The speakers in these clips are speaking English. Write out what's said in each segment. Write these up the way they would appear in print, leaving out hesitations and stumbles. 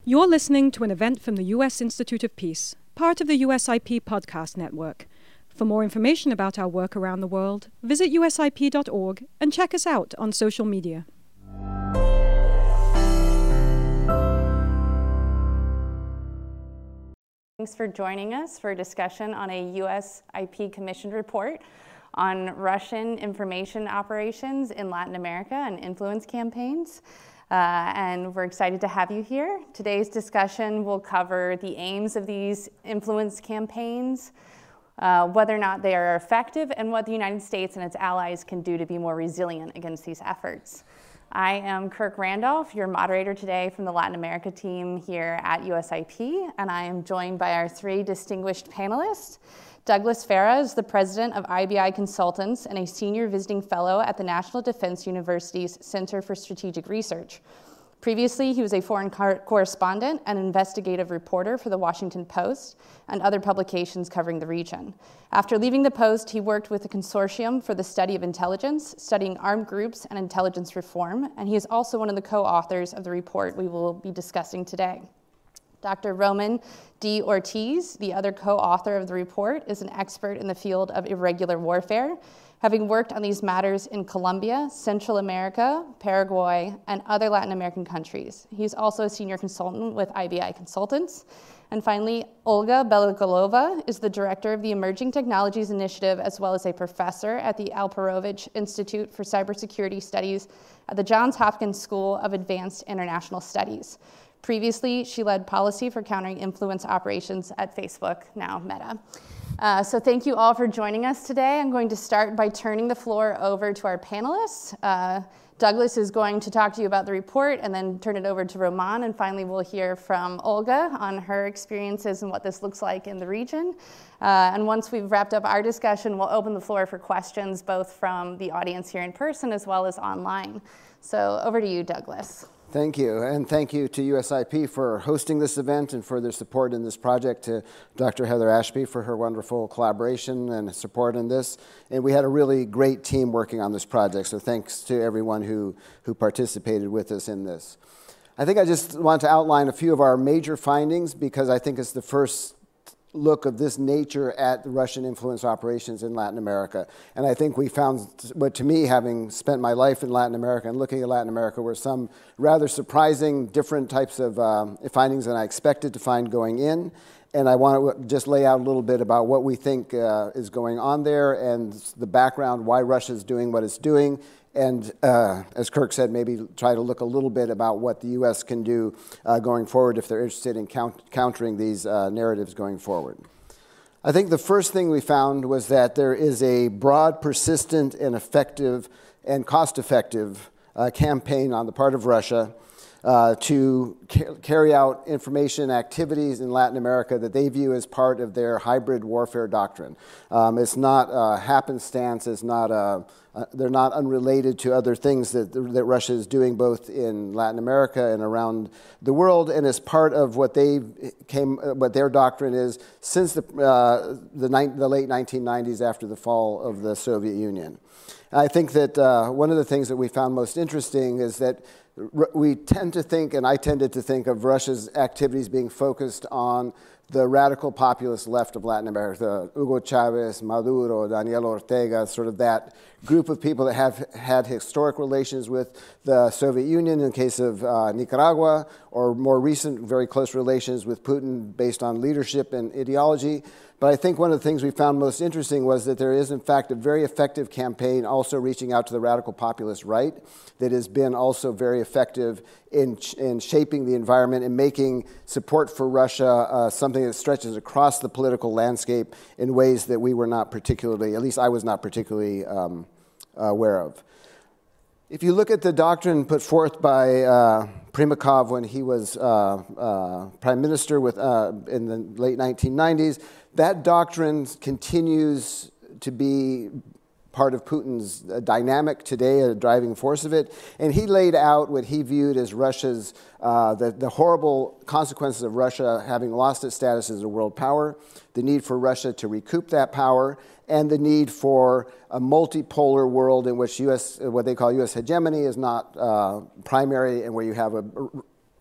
You're listening to an event from the U.S. Institute of Peace, part of the USIP podcast network. For more information about our work around the world, visit usip.org and check us out on social media. Thanks for joining us for a discussion on a USIP commissioned report on Russian information operations in Latin America and influence campaigns. And we're excited to have you here. Today's discussion will cover the aims of these influence campaigns, whether or not they are effective, and what the United States and its allies can do to be more resilient against these efforts. I am Kirk Randolph, your moderator today from the Latin America team here at USIP, and I am joined by our three distinguished panelists. Douglas Farah is the president of IBI Consultants and a senior visiting fellow at the National Defense University's Center for Strategic Research. Previously, he was a foreign correspondent and investigative reporter for the Washington Post and other publications covering the region. After leaving the Post, he worked with a consortium for the study of intelligence, studying armed groups and intelligence reform, and he is also one of the co-authors of the report we will be discussing today. Dr. Roman D. Ortiz, the other co-author of the report, is an expert in the field of irregular warfare, having worked on these matters in Colombia, Central America, Paraguay, and other Latin American countries. He's also a senior consultant with IBI Consultants. And finally, Olga Beloglova is the director of the Emerging Technologies Initiative, as well as a professor at the Alperovitch Institute for Cybersecurity Studies at the Johns Hopkins School of Advanced International Studies. Previously, she led policy for countering influence operations at Facebook, now Meta. So thank you all for joining us today. I'm going to start by turning the floor over to our panelists. Douglas is going to talk to you about the report and then turn it over to Roman. And finally, we'll hear from Olga on her experiences and what this looks like in the region. And once we've wrapped up our discussion, we'll open the floor for questions, both from the audience here in person as well as online. So over to you, Douglas. Thank you, and thank you to USIP for hosting this event and for their support in this project, to Dr. Heather Ashby for her wonderful collaboration and support in this. And we had a really great team working on this project, so thanks to everyone who participated with us in this. I think I just want to outline a few of our major findings, because I think it's the first look of this nature at the Russian influence operations in Latin America. And I think we found, what to me, having spent my life in Latin America and looking at Latin America, were some rather surprising, different types of findings than I expected to find going in. And I want to just lay out a little bit about what we think is going on there and the background, why Russia is doing what it's doing. And as Kirk said, maybe try to look a little bit about what the U.S. can do going forward if they're interested in countering these narratives going forward. I think the first thing we found was that there is a broad, persistent, and effective and cost-effective campaign on the part of Russia to carry out information activities in Latin America that they view as part of their hybrid warfare doctrine. It's not happenstance, it's not they're not unrelated to other things that Russia is doing both in Latin America and around the world, and as part of what their doctrine is since the late 1990s, after the fall of the Soviet Union. I think that one of the things that we found most interesting is that we tend to think, and I tended to think, of Russia's activities being focused on the radical populist left of Latin America, Hugo Chavez, Maduro, Daniel Ortega, sort of that group of people that have had historic relations with the Soviet Union in the case of Nicaragua, or more recent, very close relations with Putin based on leadership and ideology. But I think one of the things we found most interesting was that there is, in fact, a very effective campaign also reaching out to the radical populist right that has been also very effective in shaping the environment and making support for Russia something that stretches across the political landscape in ways that we were not particularly, at least I was not particularly aware of. If you look at the doctrine put forth by Primakov when he was prime minister in the late 1990s, that doctrine continues to be part of Putin's dynamic today, a driving force of it. And he laid out what he viewed as Russia's, the horrible consequences of Russia having lost its status as a world power, the need for Russia to recoup that power, and the need for a multipolar world in which what they call U.S. hegemony is not primary, and where you have a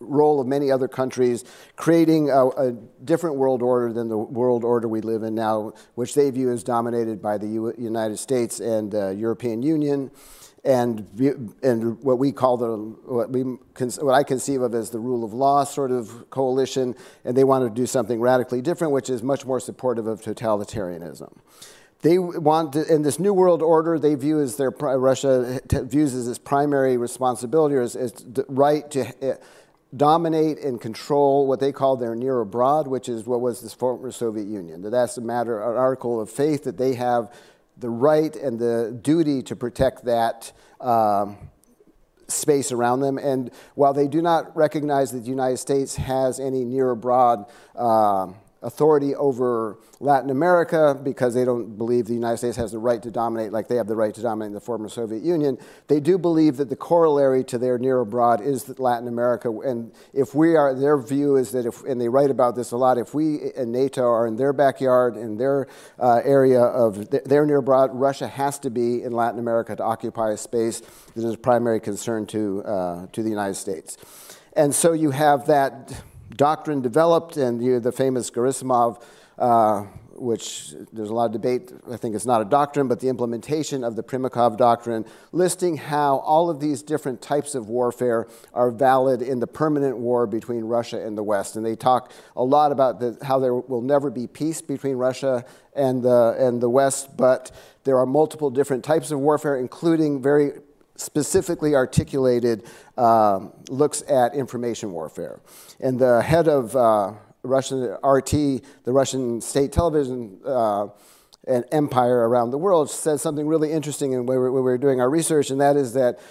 role of many other countries, creating a different world order than the world order we live in now, which they view as dominated by the United States and the European Union, and what we call what I conceive of as the rule of law sort of coalition, and they want to do something radically different, which is much more supportive of totalitarianism. They want to, in this new world order, they view as Russia views as its primary responsibility, or as the right to dominate and control what they call their near abroad, which is what was the former Soviet Union. That's an article of faith that they have the right and the duty to protect that space around them. And while they do not recognize that the United States has any near abroad authority over Latin America, because they don't believe the United States has the right to dominate like they have the right to dominate the former Soviet Union, they do believe that the corollary to their near abroad is Latin America. And if we are, their view is that and they write about this a lot, if we and NATO are in their backyard, in their area of their near abroad, Russia has to be in Latin America to occupy a space that is a primary concern to the United States. And so you have that doctrine developed, and the famous Gerasimov, which there's a lot of debate. I think it's not a doctrine, but the implementation of the Primakov doctrine, listing how all of these different types of warfare are valid in the permanent war between Russia and the West. And they talk a lot about how there will never be peace between Russia and the West, but there are multiple different types of warfare, including very specifically articulated looks at information warfare. And the head of Russian RT, the Russian state television and empire around the world, says something really interesting in when we were doing our research, and that is that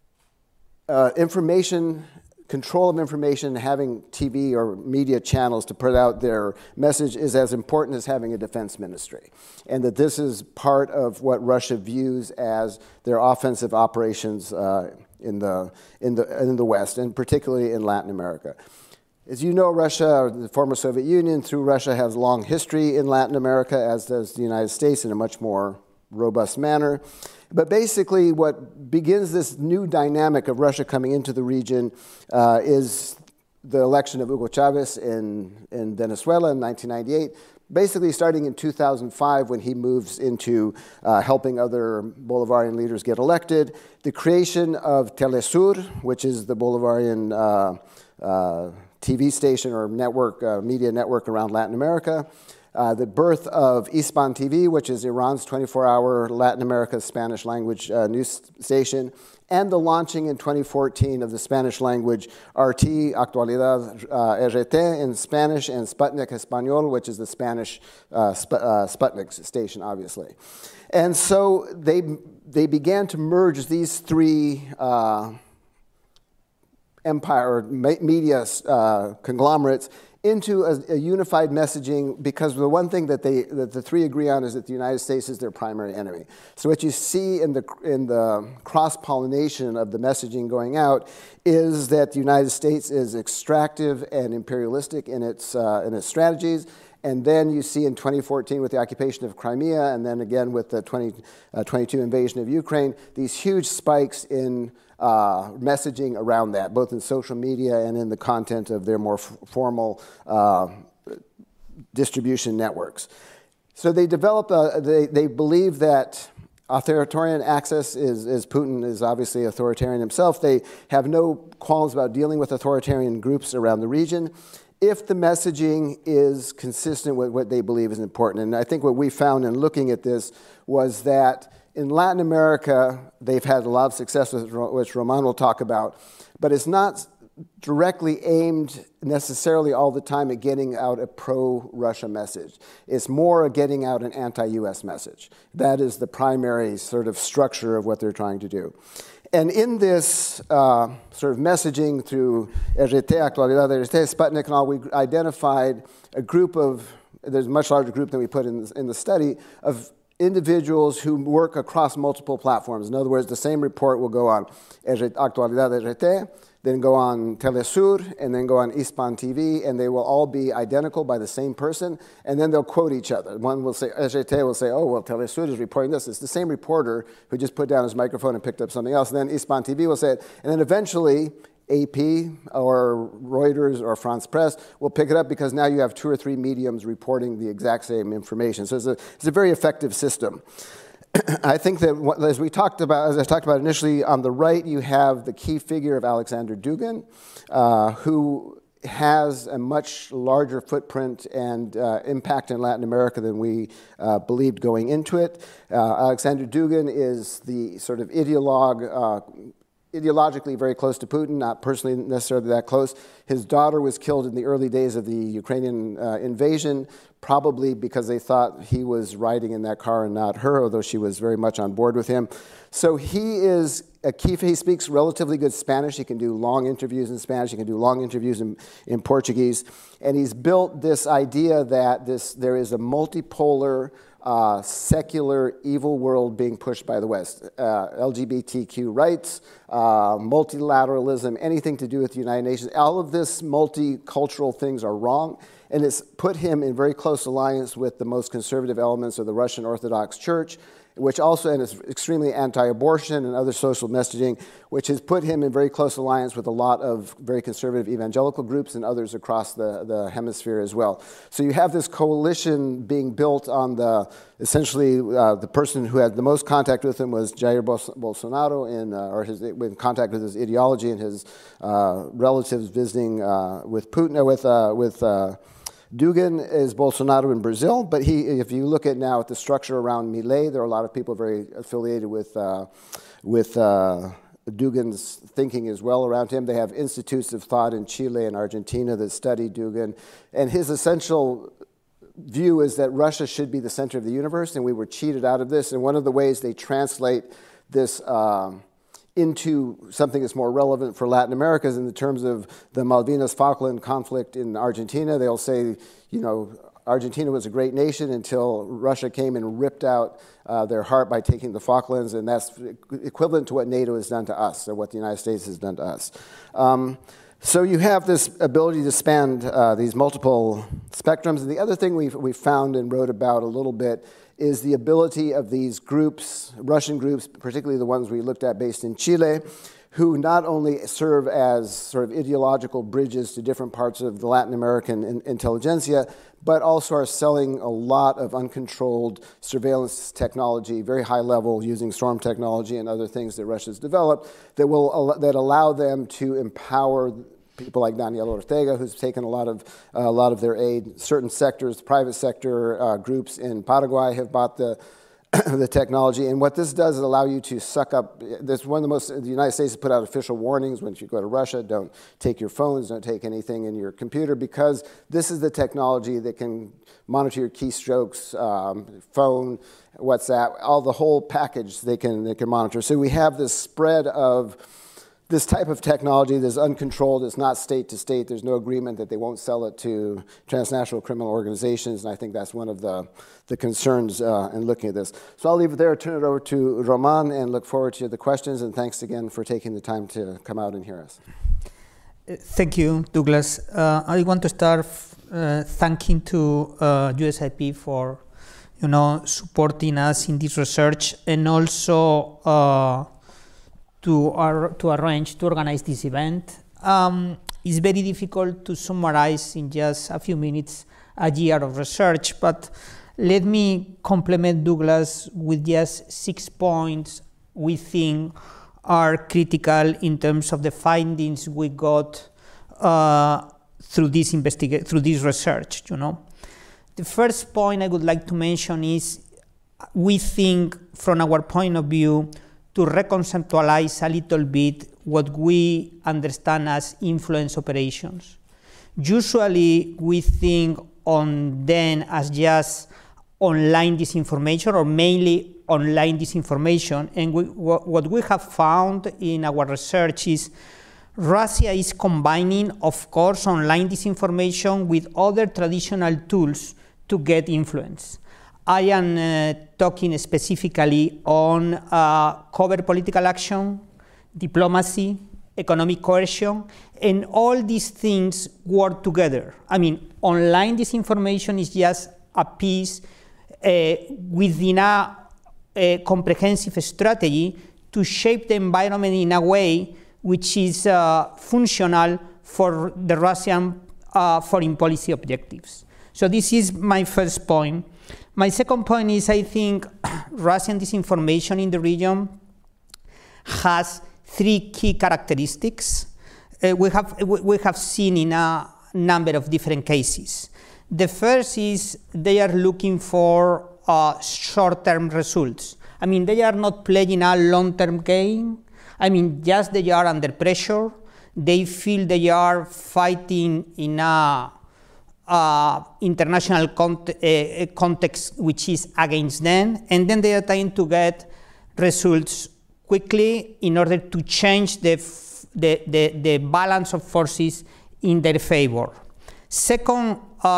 control of information, having TV or media channels to put out their message is as important as having a defense ministry. And that this is part of what Russia views as their offensive operations in the West, and particularly in Latin America. As you know, Russia, the former Soviet Union, through Russia, has a long history in Latin America, as does the United States, in a much more robust manner. But basically, what begins this new dynamic of Russia coming into the region is the election of Hugo Chavez in Venezuela in 1998, basically starting in 2005 when he moves into helping other Bolivarian leaders get elected, the creation of Telesur, which is the Bolivarian TV station or network, media network around Latin America, the birth of Hispan TV, which is Iran's 24-hour Latin America Spanish language news station, and the launching in 2014 of the Spanish language RT, Actualidad RT in Spanish, and Sputnik Español, which is the Spanish Sputnik station, obviously. And so they began to merge these three empire or media conglomerates into a unified messaging, because the one thing that the three agree on is that the United States is their primary enemy. So what you see in the cross-pollination of the messaging going out is that the United States is extractive and imperialistic in its strategies. And then you see in 2014 with the occupation of Crimea, and then again with the 2022 invasion of Ukraine, these huge spikes in messaging around that, both in social media and in the content of their more formal distribution networks. So they develop, they believe that authoritarian access is Putin is obviously authoritarian himself. They have no qualms about dealing with authoritarian groups around the region if the messaging is consistent with what they believe is important. And I think what we found in looking at this was that in Latin America, they've had a lot of success, which Roman will talk about, but it's not directly aimed necessarily all the time at getting out a pro-Russia message. It's more getting out an anti-US message. That is the primary sort of structure of what they're trying to do. And in this sort of messaging through RT, Actualidad RT, Sputnik and all, we identified a group of, there's a much larger group than we put in the study, of individuals who work across multiple platforms. In other words, the same report will go on Actualidad RT, then go on Telesur, and then go on Hispan TV, and they will all be identical by the same person, and then they'll quote each other. One will say, RT will say, oh, well, Telesur is reporting this. It's the same reporter who just put down his microphone and picked up something else. And then Hispan TV will say it. And then eventually, AP or Reuters or France Press will pick it up because now you have 2 or 3 mediums reporting the exact same information. So it's a very effective system. I think that, as I talked about initially, on the right you have the key figure of Alexander Dugin, who has a much larger footprint and impact in Latin America than we believed going into it. Alexander Dugin is the sort of ideologically very close to Putin, not personally necessarily that close. His daughter was killed in the early days of the Ukrainian invasion, probably because they thought he was riding in that car and not her, although she was very much on board with him. So he is a key. He speaks relatively good Spanish. He can do long interviews in Spanish. He can do long interviews in Portuguese. And he's built this idea that there is a multipolar, secular, evil world being pushed by the West. LGBTQ rights, multilateralism, anything to do with the United Nations. All of this multicultural things are wrong. And it's put him in very close alliance with the most conservative elements of the Russian Orthodox Church, which also is extremely anti-abortion and other social messaging, which has put him in very close alliance with a lot of very conservative evangelical groups and others across the hemisphere as well. So you have this coalition being built on essentially the person who had the most contact with him was Jair Bolsonaro, in contact with his ideology and his relatives visiting with Putin, with Dugin is Bolsonaro in Brazil, but if you look at now at the structure around Milei, there are a lot of people very affiliated with Dugin's thinking as well around him. They have institutes of thought in Chile and Argentina that study Dugin, and his essential view is that Russia should be the center of the universe, and we were cheated out of this. And one of the ways they translate this into something that's more relevant for Latin America is in the terms of the Malvinas-Falkland conflict in Argentina. They'll say, Argentina was a great nation until Russia came and ripped out their heart by taking the Falklands, and that's equivalent to what NATO has done to us, or what the United States has done to us. So you have this ability to span these multiple spectrums. And the other thing we found and wrote about a little bit is the ability of these groups, Russian groups, particularly the ones we looked at based in Chile, who not only serve as sort of ideological bridges to different parts of the Latin American intelligentsia, but also are selling a lot of uncontrolled surveillance technology, very high level, using storm technology and other things that Russia's developed that allow them to empower people like Daniel Ortega, who's taken a lot of their aid. Certain sectors, private sector groups in Paraguay have bought the technology. And what this does is allow you to suck up. This one of the most. The United States has put out official warnings when you go to Russia: don't take your phones, don't take anything in your computer, because this is the technology that can monitor your keystrokes, phone, WhatsApp, the whole package. They can monitor. So we have this spread of this type of technology that's uncontrolled. It's not state to state. There's no agreement that they won't sell it to transnational criminal organizations, and I think that's one of the concerns in looking at this. So I'll leave it there, turn it over to Roman, and look forward to the questions, and thanks again for taking the time to come out and hear us. Thank you, Douglas. I want to start thanking to USIP for supporting us in this research, and also to organize this event. It's very difficult to summarize in just a few minutes a year of research, but let me complement Douglas with just 6 points we think are critical in terms of the findings we got through this research. The first point I would like to mention is we think, from our point of view, to reconceptualize a little bit what we understand as influence operations. Usually we think on them as just online disinformation, or mainly online disinformation, and what we have found in our research is Russia is combining, of course, online disinformation with other traditional tools to get influence. I am talking specifically on covert political action, diplomacy, economic coercion, and all these things work together. I mean, online disinformation is just a piece within a comprehensive strategy to shape the environment in a way which is functional for the Russian foreign policy objectives. So this is my first point. My second point is, I think Russian disinformation in the region has three key characteristics we have seen in a number of different cases. The first is they are looking for short-term results. I mean, they are not playing a long-term game. I mean, just they are under pressure. They feel they are fighting in a international context which is against them, and then they are trying to get results quickly in order to change the balance of forces in their favor. Second,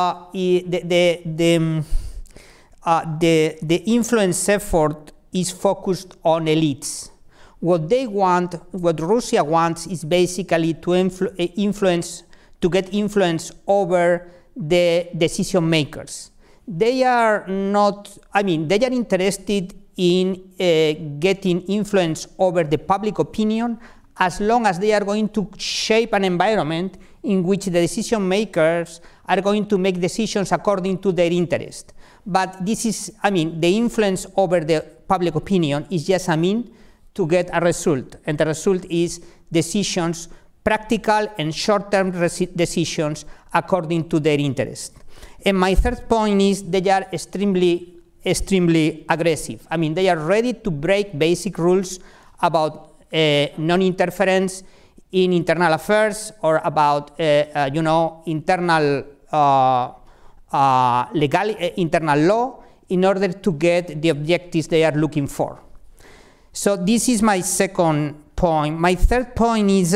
the influence effort is focused on elites. What they want, what Russia wants, is basically to get influence over the decision makers. They are not, I mean, they are interested in getting influence over the public opinion as long as they are going to shape an environment in which the decision makers are going to make decisions according to their interest. But this is, I mean, the influence over the public opinion is just a mean to get a result, and the result is decisions, practical and short-term decisions according to their interest. And my third point is they are extremely aggressive. I mean, they are ready to break basic rules about non-interference in internal affairs or about internal internal law in order to get the objectives they are looking for. So this is my second point. My third point is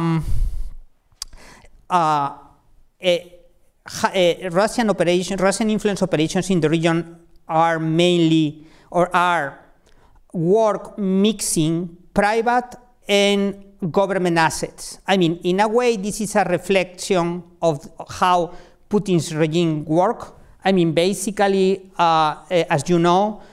Russian influence operations in the region are mainly or are work mixing private and government assets. I mean, in a way, this is a reflection of how Putin's regime works. I mean, basically, as you know,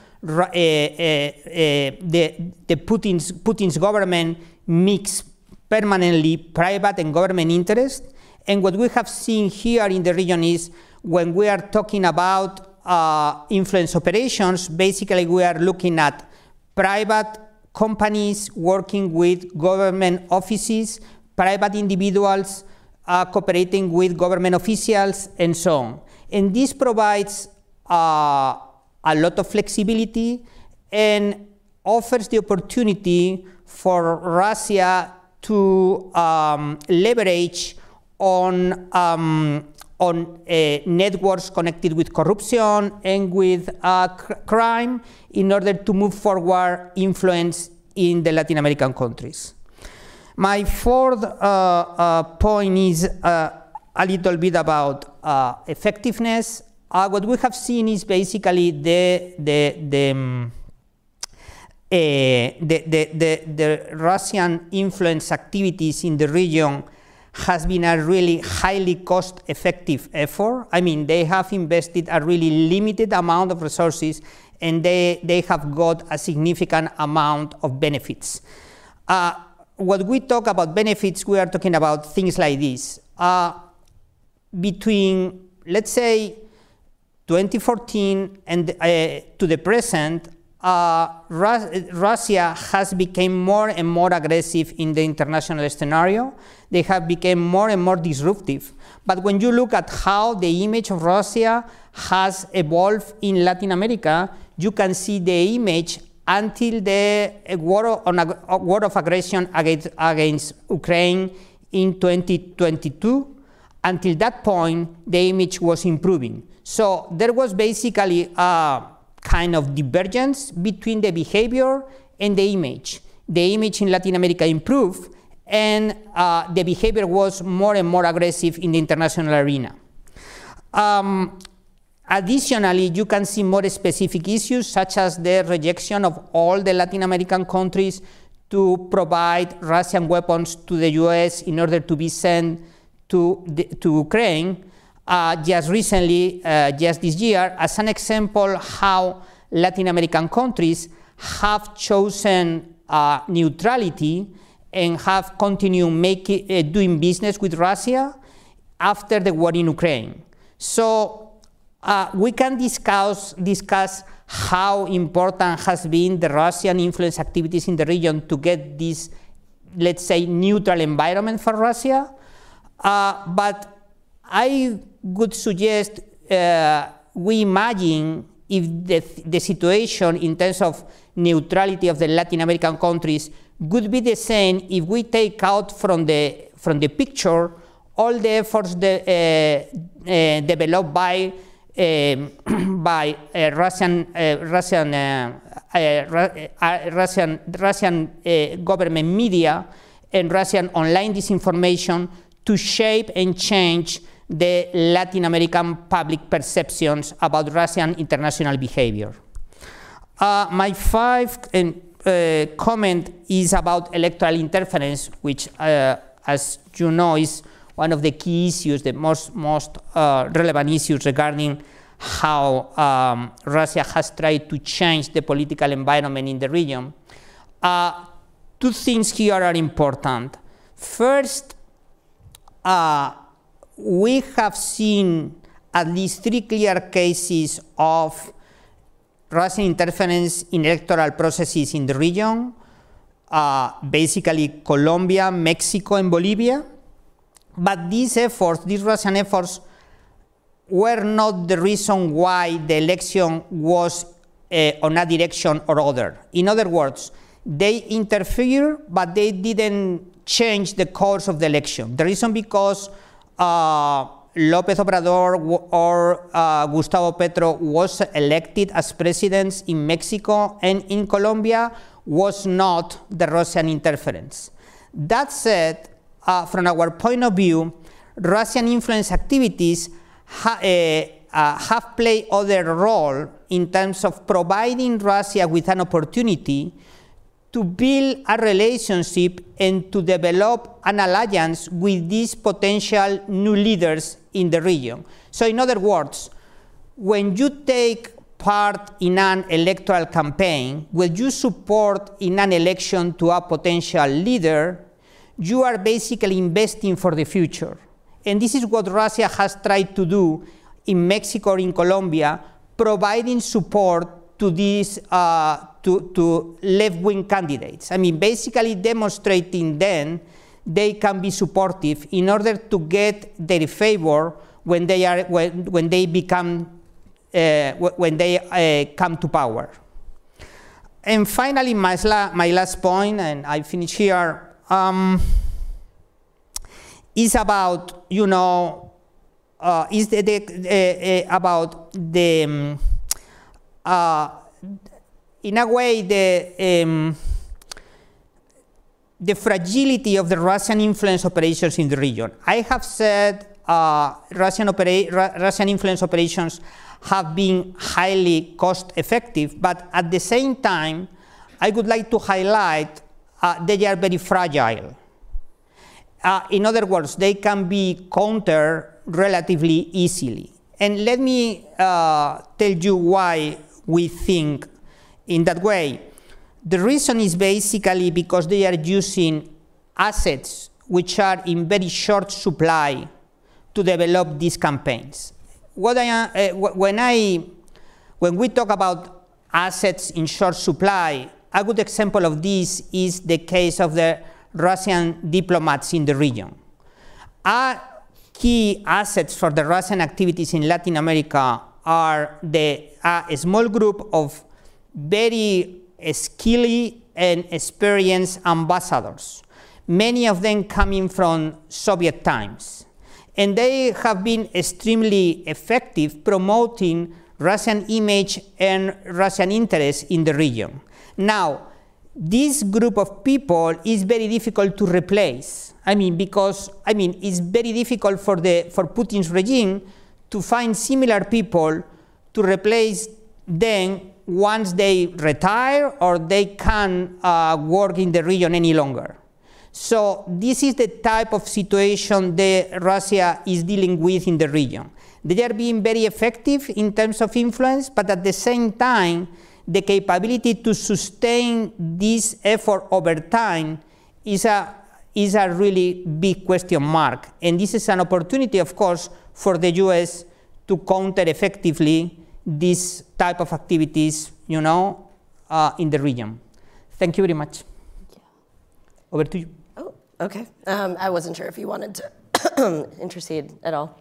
Putin's government mix permanently private and government interest. And what we have seen here in the region is when we are talking about influence operations, basically we are looking at private companies working with government offices, private individuals cooperating with government officials, and so on. And this provides a lot of flexibility and offers the opportunity for Russia to leverage on networks connected with corruption and with crime in order to move forward influence in the Latin American countries. My fourth point is a little bit about effectiveness. What we have seen is basically the Russian influence activities in the region has been a really highly cost-effective effort. I mean, they have invested a really limited amount of resources, and they have got a significant amount of benefits. When we talk about benefits, we are talking about things like this. Between, let's say, 2014 and to the present, Russia has become more and more aggressive in the international scenario. They have become more and more disruptive. But when you look at how the image of Russia has evolved in Latin America, you can see the image until the war of aggression against Ukraine in 2022. Until that point, the image was improving. So there was basically a kind of divergence between the behavior and the image. The image in Latin America improved, and the behavior was more and more aggressive in the international arena. Additionally, you can see more specific issues, such as the rejection of all the Latin American countries to provide Russian weapons to the US in order to be sent to Ukraine. Just recently, just this year, as an example how Latin American countries have chosen neutrality and have continued doing business with Russia after the war in Ukraine. So we can discuss how important has been the Russian influence activities in the region to get this, let's say, neutral environment for Russia. But I would suggest we imagine if the situation in terms of neutrality of the Latin American countries would be the same if we take out from the picture all the efforts developed by Russian government media and Russian online disinformation to shape and change the Latin American public perceptions about Russian international behavior. My fifth comment is about electoral interference, which, as you know, is one of the key issues, the most relevant issues regarding how Russia has tried to change the political environment in the region. Two things here are important. First, we have seen at least 3 clear cases of Russian interference in electoral processes in the region, basically Colombia, Mexico, and Bolivia. But these Russian efforts, were not the reason why the election was on a direction or other. In other words, they interfere, but they didn't change the course of the election. The reason because López Obrador or Gustavo Petro was elected as presidents in Mexico and in Colombia was not the Russian interference. That said, from our point of view, Russian influence activities have played other role in terms of providing Russia with an opportunity to build a relationship and to develop an alliance with these potential new leaders in the region. So in other words, when you take part in an electoral campaign, when you support in an election to a potential leader, you are basically investing for the future. And this is what Russia has tried to do in Mexico or in Colombia, providing support to these to left-wing candidates. I mean, basically demonstrating then they can be supportive in order to get their favor when they come to power. And finally, my last point, and I finish here, is about, you know, about the in a way the fragility of the Russian influence operations in the region. I have said Russian influence operations have been highly cost effective, but at the same time, I would like to highlight they are very fragile. In other words, they can be countered relatively easily. And let me tell you why we think in that way. The reason is basically because they are using assets which are in very short supply to develop these campaigns. When we talk about assets in short supply, a good example of this is the case of the Russian diplomats in the region. Key assets for the Russian activities in Latin America are a small group of very skilled and experienced ambassadors, many of them coming from Soviet times. And they have been extremely effective promoting Russian image and Russian interests in the region. Now, this group of people is very difficult to replace. Because it's very difficult for Putin's regime to find similar people to replace them once they retire or they can't work in the region any longer. So this is the type of situation that Russia is dealing with in the region. They are being very effective in terms of influence, but at the same time, the capability to sustain this effort over time is a really big question mark. And this is an opportunity, of course, for the US to counter effectively this type of activities, in the region. Thank you very much. Over to you. Oh, okay. I wasn't sure if you wanted to intercede at all.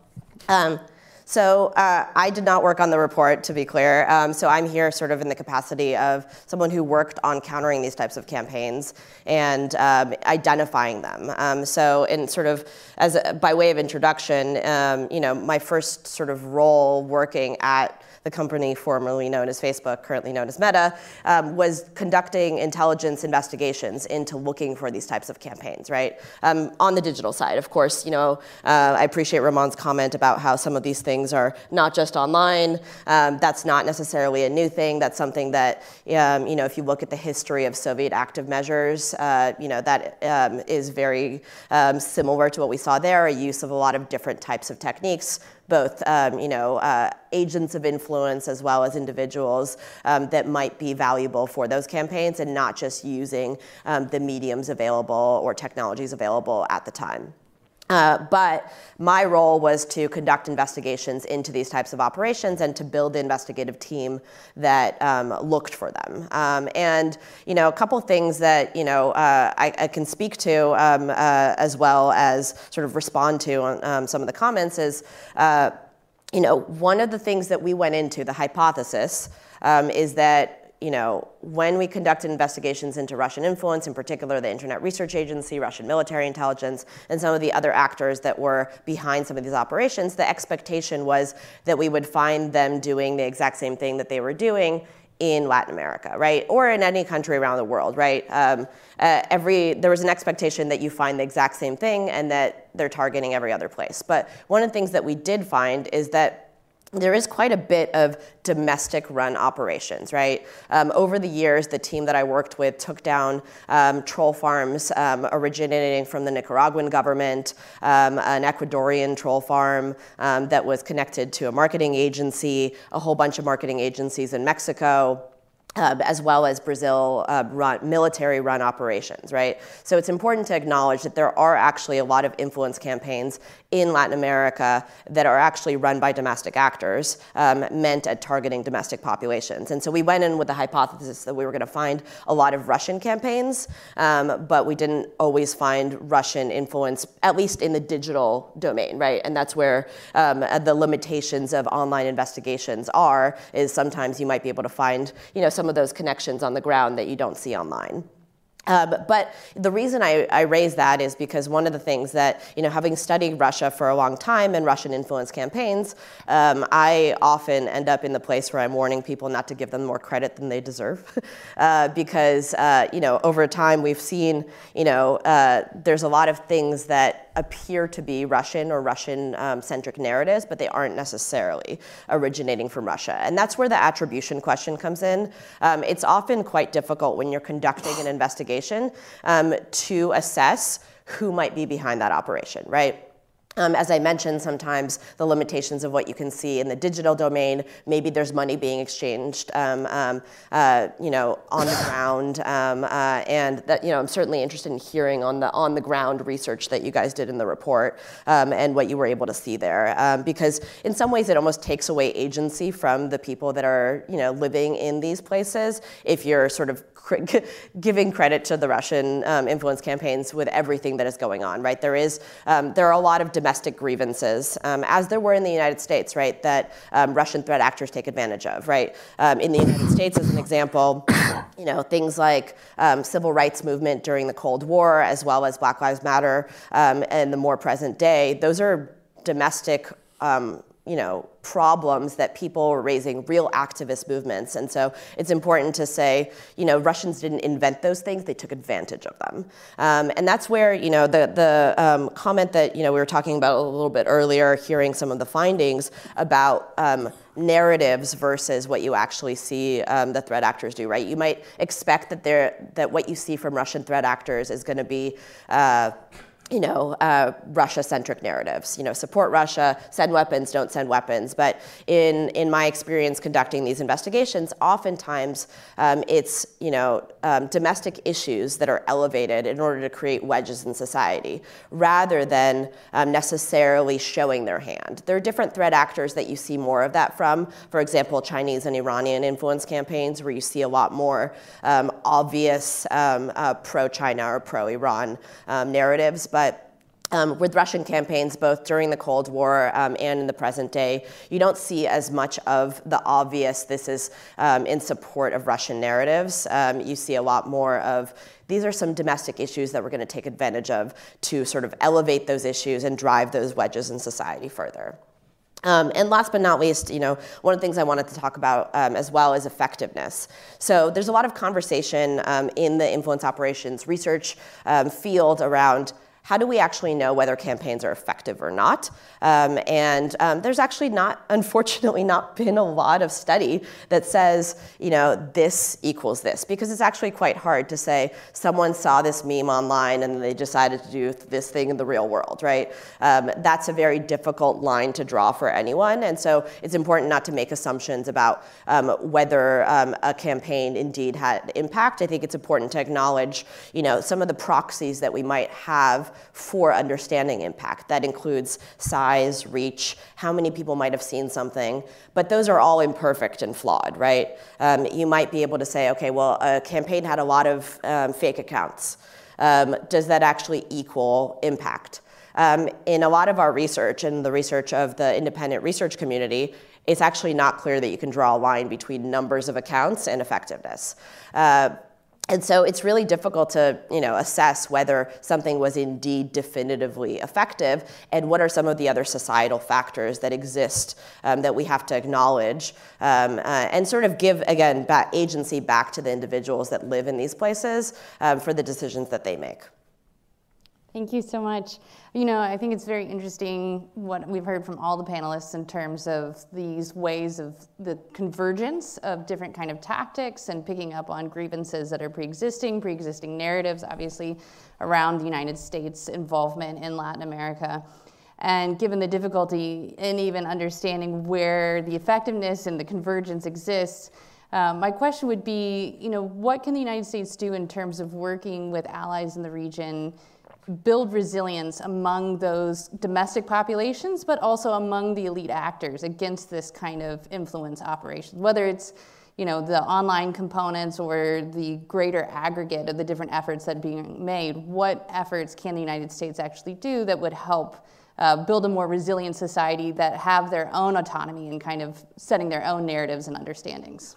So I did not work on the report, to be clear. So I'm here sort of in the capacity of someone who worked on countering these types of campaigns and identifying them. So in sort of by way of introduction, my first sort of role working at the company formerly known as Facebook, currently known as Meta, was conducting intelligence investigations into looking for these types of campaigns, right? On the digital side, of course, I appreciate Ramon's comment about how some of these things are not just online. That's not necessarily a new thing. That's something that, if you look at the history of Soviet active measures, that is very similar to what we saw there, a use of a lot of different types of techniques, both agents of influence as well as individuals that might be valuable for those campaigns, and not just using the mediums available or technologies available at the time. But my role was to conduct investigations into these types of operations and to build the investigative team that looked for them. And a couple things that I can speak to as well as sort of respond to on some of the comments is, one of the things that we went into, the hypothesis, is that when we conducted investigations into Russian influence, in particular the Internet Research Agency, Russian military intelligence, and some of the other actors that were behind some of these operations, the expectation was that we would find them doing the exact same thing that they were doing in Latin America, right? Or in any country around the world, right? There was an expectation that you find the exact same thing and that they're targeting every other place. But one of the things that we did find is that there is quite a bit of domestic run operations, right? Over the years, the team that I worked with took down troll farms originating from the Nicaraguan government, an Ecuadorian troll farm that was connected to a marketing agency, a whole bunch of marketing agencies in Mexico, as well as Brazil military-run operations, right? So it's important to acknowledge that there are actually a lot of influence campaigns in Latin America that are actually run by domestic actors meant at targeting domestic populations. And so we went in with the hypothesis that we were going to find a lot of Russian campaigns, but we didn't always find Russian influence, at least in the digital domain, right? And that's where the limitations of online investigations is sometimes you might be able to find, some of those connections on the ground that you don't see online. But the reason I raise that is because one of the things that, having studied Russia for a long time and Russian influence campaigns, I often end up in the place where I'm warning people not to give them more credit than they deserve. Because, over time we've seen, there's a lot of things that appear to be Russian or Russian-centric narratives, but they aren't necessarily originating from Russia. And that's where the attribution question comes in. It's often quite difficult when you're conducting an investigation to assess who might be behind that operation, right? As I mentioned, sometimes the limitations of what you can see in the digital domain, maybe there's money being exchanged, on the ground, and that, I'm certainly interested in hearing on the ground research that you guys did in the report, and what you were able to see there, because in some ways it almost takes away agency from the people that are, living in these places if you're sort of giving credit to the Russian influence campaigns with everything that is going on, right? There are a lot of domestic grievances, as there were in the United States, right, that Russian threat actors take advantage of, right? In the United States, as an example, things like civil rights movement during the Cold War, as well as Black Lives Matter, and the more present day, those are domestic problems that people are raising, real activist movements. And so it's important to say, Russians didn't invent those things, they took advantage of them. And that's where, the comment that, we were talking about a little bit earlier, hearing some of the findings about narratives versus what you actually see the threat actors do, right? You might expect that what you see from Russian threat actors is going to be Russia-centric narratives. Support Russia, send weapons, don't send weapons. But in my experience conducting these investigations, oftentimes it's domestic issues that are elevated in order to create wedges in society, rather than necessarily showing their hand. There are different threat actors that you see more of that from. For example, Chinese and Iranian influence campaigns, where you see a lot more obvious pro-China or pro-Iran narratives. But with Russian campaigns, both during the Cold War and in the present day, you don't see as much of the obvious, this is in support of Russian narratives. You see a lot more of, these are some domestic issues that we're going to take advantage of to sort of elevate those issues and drive those wedges in society further. And last but not least, one of the things I wanted to talk about as well is effectiveness. So there's a lot of conversation in the influence operations research field around how do we actually know whether campaigns are effective or not? And there's actually unfortunately not been a lot of study that says, this equals this, because it's actually quite hard to say someone saw this meme online and they decided to do this thing in the real world, right? That's a very difficult line to draw for anyone. And so it's important not to make assumptions about whether a campaign indeed had impact. I think it's important to acknowledge, some of the proxies that we might have for understanding impact. That includes size, reach, how many people might have seen something, but those are all imperfect and flawed, right? You might be able to say, okay, well, a campaign had a lot of fake accounts. Does that actually equal impact? In a lot of our research and the research of the independent research community, it's actually not clear that you can draw a line between numbers of accounts and effectiveness. And so it's really difficult to assess whether something was indeed definitively effective, and what are some of the other societal factors that exist that we have to acknowledge, and sort of give, again, agency back to the individuals that live in these places for the decisions that they make. Thank you so much. I think it's very interesting what we've heard from all the panelists in terms of these ways of the convergence of different kind of tactics and picking up on grievances that are pre-existing narratives, obviously, around the United States involvement in Latin America. And given the difficulty in even understanding where the effectiveness and the convergence exists, my question would be, what can the United States do in terms of working with allies in the region, build resilience among those domestic populations, but also among the elite actors against this kind of influence operation, whether it's the online components or the greater aggregate of the different efforts that are being made. What efforts can the United States actually do that would help build a more resilient society that have their own autonomy and kind of setting their own narratives and understandings?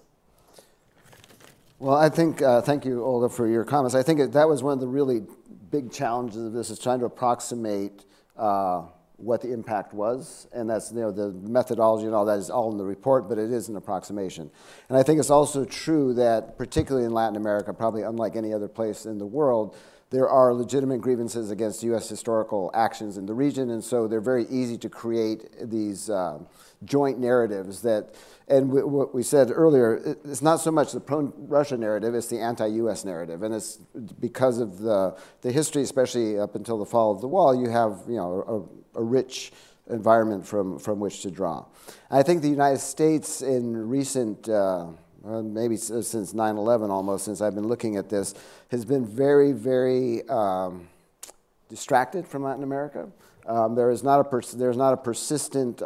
Well, I think, thank you, Olga, for your comments. I think that was one of the really big challenges of this, is trying to approximate what the impact was, and that's the methodology and all that is all in the report, but it is an approximation. And I think it's also true that, particularly in Latin America, probably unlike any other place in the world, there are legitimate grievances against U.S. historical actions in the region, and so they're very easy to create these joint narratives that, and what we said earlier, it's not so much the pro-Russia narrative, it's the anti-U.S. narrative, and it's because of the history, especially up until the fall of the wall, you have a rich environment from which to draw. I think the United States in recent, maybe since 9/11 almost, since I've been looking at this, has been very, very distracted from Latin America. There's not a persistent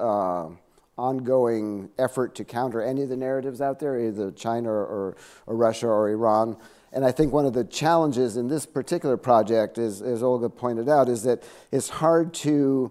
ongoing effort to counter any of the narratives out there, either China or Russia or Iran. And I think one of the challenges in this particular project, as Olga pointed out, is that it's hard to,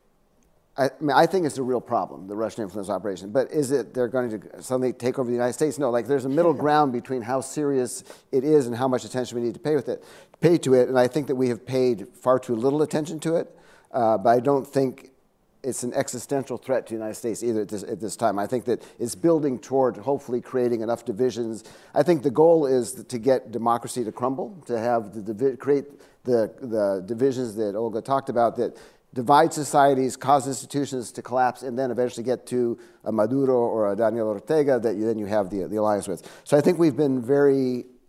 I think it's a real problem, the Russian influence operation, but is it they're going to suddenly take over the United States? No, there's a middle ground between how serious it is and how much attention we need to pay to it, and I think that we have paid far too little attention to it, but I don't think it's an existential threat to the United States either at this time. I think that it's building toward hopefully creating enough divisions. I think the goal is to get democracy to crumble, to have create the divisions that Olga talked about that divide societies, cause institutions to collapse, and then eventually get to a Maduro or a Daniel Ortega that then you have the alliance with. So I think we've been very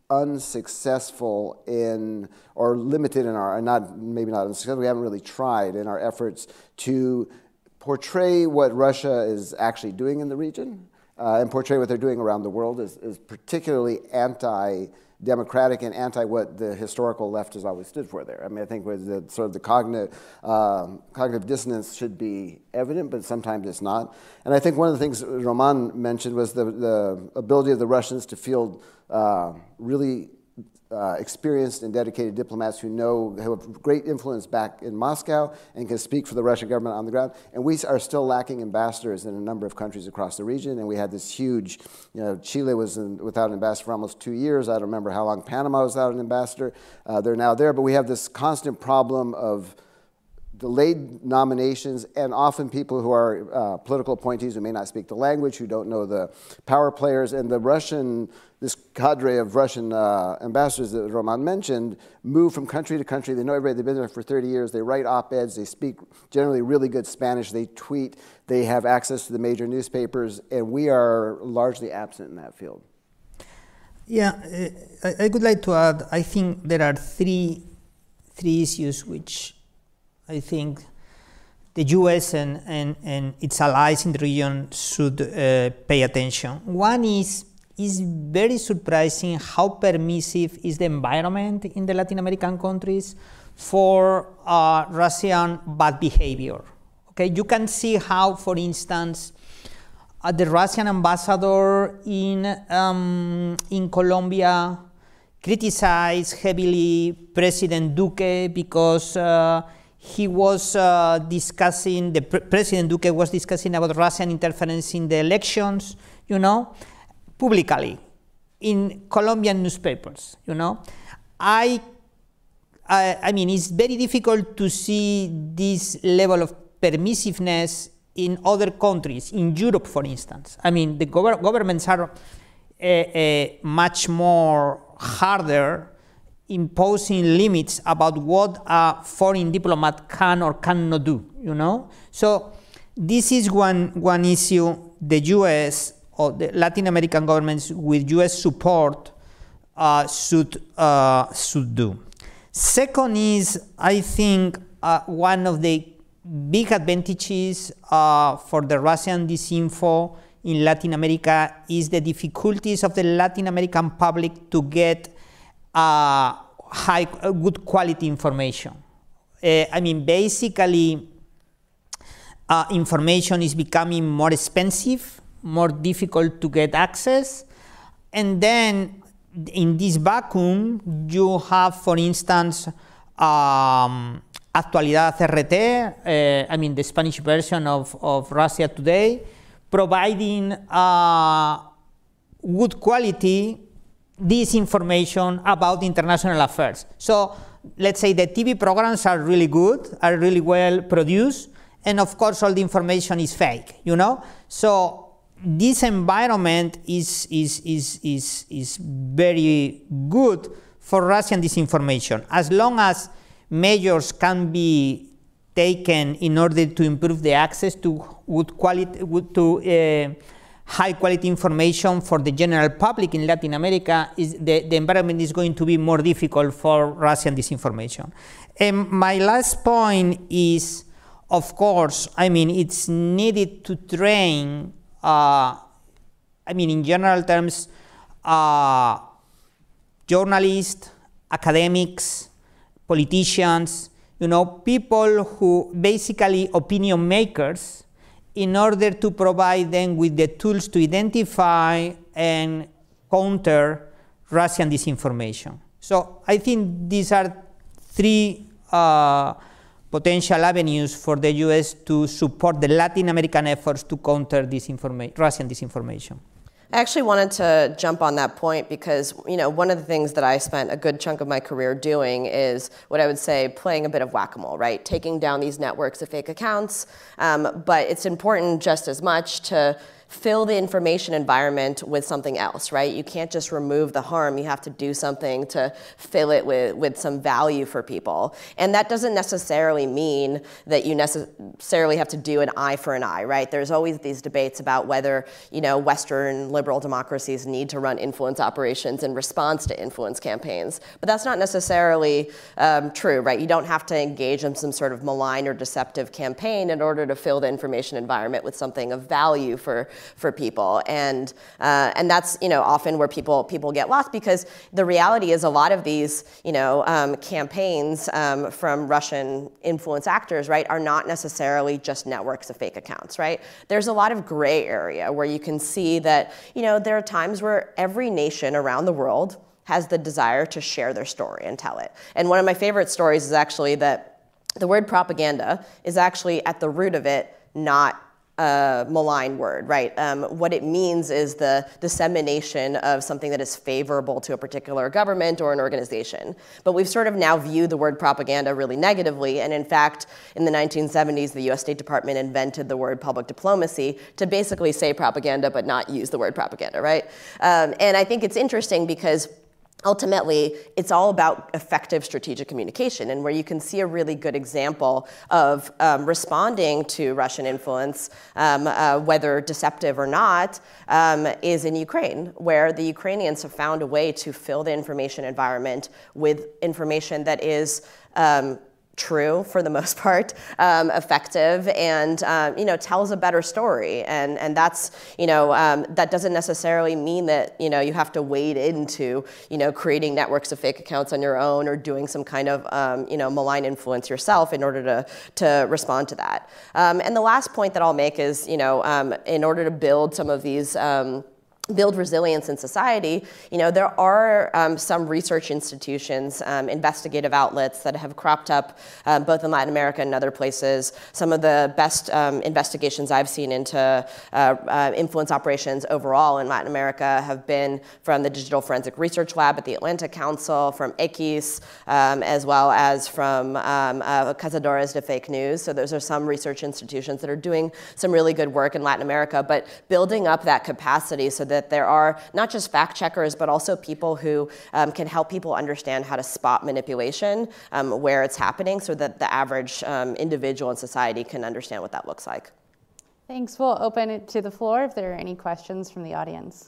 unsuccessful in, or limited in our, maybe not unsuccessful, we haven't really tried in our efforts to portray what Russia is actually doing in the region and portray what they're doing around the world is particularly anti-democratic and anti what the historical left has always stood for there. I mean, I think the sort of the cognitive dissonance should be evident, but sometimes it's not. And I think one of the things Roman mentioned was the ability of the Russians to field really experienced and dedicated diplomats who have great influence back in Moscow and can speak for the Russian government on the ground. And we are still lacking ambassadors in a number of countries across the region. And we had this huge, Chile was without an ambassador for almost 2 years. I don't remember how long Panama was without an ambassador. They're now there. But we have this constant problem of delayed nominations, and often people who are political appointees who may not speak the language, who don't know the power players, and this cadre of Russian ambassadors that Roman mentioned move from country to country. They know everybody. They've been there for 30 years. They write op-eds. They speak generally really good Spanish. They tweet. They have access to the major newspapers, and we are largely absent in that field. Yeah, I would like to add, I think there are three issues which I think the US and its allies in the region should pay attention. One is very surprising how permissive is the environment in the Latin American countries for Russian bad behavior. Okay, you can see how, for instance, the Russian ambassador in Colombia criticized heavily President Duque because he was President Duque was discussing about Russian interference in the elections, publicly in Colombian newspapers, I mean, it's very difficult to see this level of permissiveness in other countries, in Europe, for instance. I mean, the governments are much more harder imposing limits about what a foreign diplomat can or cannot do, So this is one issue the US or the Latin American governments with US support should do. Second is, I think, one of the big advantages for the Russian disinfo in Latin America is the difficulties of the Latin American public to get good quality information. I mean, basically, information is becoming more expensive, more difficult to get access. And then in this vacuum, you have, for instance, Actualidad RT, I mean, the Spanish version of Russia Today, providing good quality disinformation about international affairs. So let's say the TV programs are really good, are really well produced, and of course all the information is fake, So this environment is very good for Russian disinformation, as long as measures can be taken in order to improve the access to good quality, high quality information for the general public in Latin America. The environment is going to be more difficult for Russian disinformation. And my last point is, of course, I mean, it's needed to train, in general terms, journalists, academics, politicians, people who basically opinion makers, in order to provide them with the tools to identify and counter Russian disinformation. So I think these are three potential avenues for the US to support the Latin American efforts to counter Russian disinformation. I actually wanted to jump on that point because, one of the things that I spent a good chunk of my career doing is what I would say playing a bit of whack-a-mole, right? Taking down these networks of fake accounts. But it's important just as much to fill the information environment with something else, right? You can't just remove the harm. You have to do something to fill it with some value for people. And that doesn't necessarily mean that you necessarily have to do an eye for an eye, right? There's always these debates about whether, Western liberal democracies need to run influence operations in response to influence campaigns. But that's not necessarily true, right? You don't have to engage in some sort of malign or deceptive campaign in order to fill the information environment with something of value for people. And that's, often where people get lost, because the reality is a lot of these, campaigns from Russian influence actors, right, are not necessarily just networks of fake accounts, right? There's a lot of gray area where you can see that, there are times where every nation around the world has the desire to share their story and tell it. And one of my favorite stories is actually that the word propaganda is actually at the root of it, not a malign word, right? What it means is the dissemination of something that is favorable to a particular government or an organization. But we've sort of now viewed the word propaganda really negatively, and in fact, in the 1970s, the US State Department invented the word public diplomacy to basically say propaganda but not use the word propaganda, right? And I think it's interesting because ultimately, it's all about effective strategic communication, and where you can see a really good example of responding to Russian influence, whether deceptive or not, is in Ukraine, where the Ukrainians have found a way to fill the information environment with information that is true for the most part, effective, and tells a better story. And that's that doesn't necessarily mean that you have to wade into creating networks of fake accounts on your own or doing some kind of malign influence yourself in order to respond to that. And the last point that I'll make is in order to build some of these build resilience in society, there are some research institutions, investigative outlets that have cropped up both in Latin America and other places. Some of the best investigations I've seen into influence operations overall in Latin America have been from the Digital Forensic Research Lab at the Atlantic Council, from EQUIS, as well as from Cazadores de Fake News. So those are some research institutions that are doing some really good work in Latin America, but building up that capacity so that there are not just fact checkers, but also people who can help people understand how to spot manipulation where it's happening, so that the average individual in society can understand what that looks like. Thanks. We'll open it to the floor if there are any questions from the audience.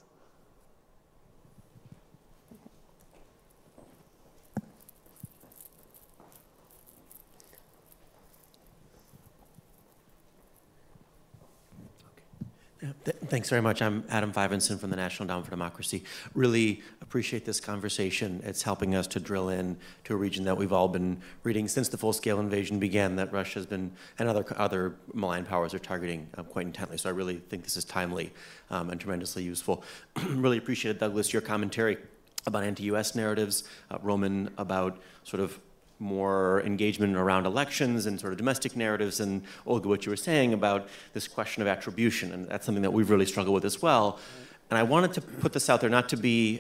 Thanks very much. I'm Adam Fivenson from the National Endowment for Democracy. Really appreciate this conversation. It's helping us to drill in to a region that we've all been reading since the full-scale invasion began, that Russia has been, and other malign powers are targeting quite intently. So I really think this is timely and tremendously useful. Really appreciated, Douglas, your commentary about anti-US narratives, Roman about sort of more engagement around elections and sort of domestic narratives, and Olga, what you were saying about this question of attribution, and that's something that we've really struggled with as well. And I wanted to put this out there not to be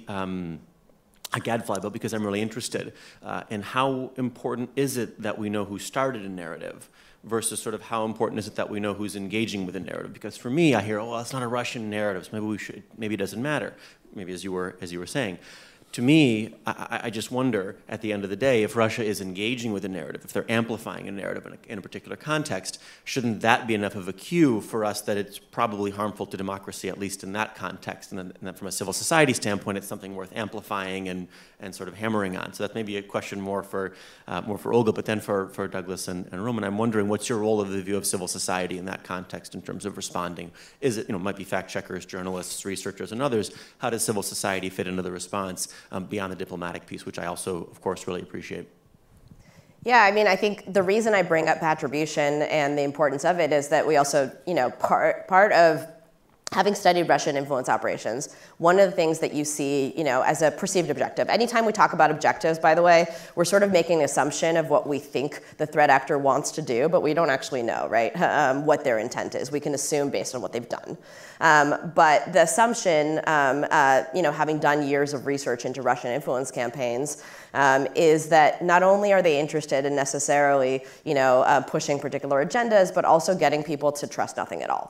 a gadfly, but because I'm really interested in how important is it that we know who started a narrative versus sort of how important is it that we know who's engaging with a narrative. Because for me, I hear, oh, well, it's not a Russian narrative, so maybe it doesn't matter, maybe as you were saying. To me, I just wonder, at the end of the day, if Russia is engaging with a narrative, if they're amplifying a narrative in a particular context, shouldn't that be enough of a cue for us that it's probably harmful to democracy, at least in that context, and then from a civil society standpoint, it's something worth amplifying and sort of hammering on. So that may be a question more for Olga, but then for Douglas and Roman, I'm wondering, what's your role of the view of civil society in that context in terms of responding? Is it, might be fact checkers, journalists, researchers, and others. How does civil society fit into the response? Beyond the diplomatic piece, which I also, of course, really appreciate. Yeah, I mean, I think the reason I bring up attribution and the importance of it is that we also, part of having studied Russian influence operations, one of the things that you see, as a perceived objective, anytime we talk about objectives, by the way, we're sort of making an assumption of what we think the threat actor wants to do, but we don't actually know, right, what their intent is. We can assume based on what they've done. But the assumption, having done years of research into Russian influence campaigns, is that not only are they interested in necessarily, pushing particular agendas, but also getting people to trust nothing at all.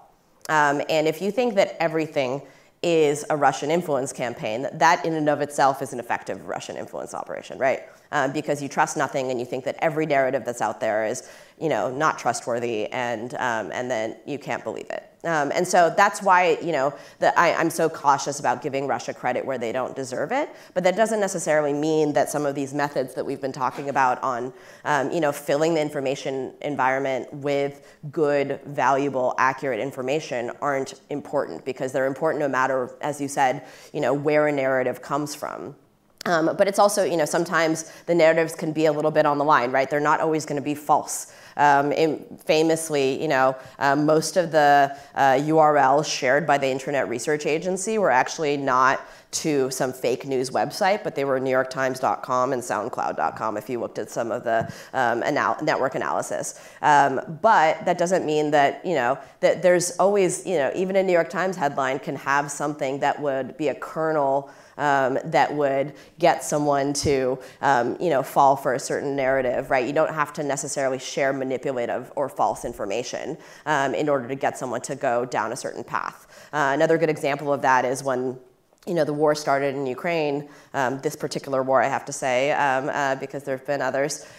And if you think that everything is a Russian influence campaign, that in and of itself is an effective Russian influence operation, right? Because you trust nothing and you think that every narrative that's out there is, not trustworthy, and then you can't believe it. And so that's why, I'm so cautious about giving Russia credit where they don't deserve it. But that doesn't necessarily mean that some of these methods that we've been talking about on, filling the information environment with good, valuable, accurate information aren't important, because they're important no matter, as you said, where a narrative comes from. But it's also, sometimes the narratives can be a little bit on the line, right? They're not always going to be false. Famously, most of the URLs shared by the Internet Research Agency were actually not to some fake news website, but they were NewYorkTimes.com and SoundCloud.com if you looked at some of the network analysis. But that doesn't mean that, that there's always, even a New York Times headline can have something that would be a kernel that would get someone to, fall for a certain narrative, right? You don't have to necessarily share manipulative or false information in order to get someone to go down a certain path. Another good example of that is when the war started in Ukraine, this particular war, I have to say, because there have been others.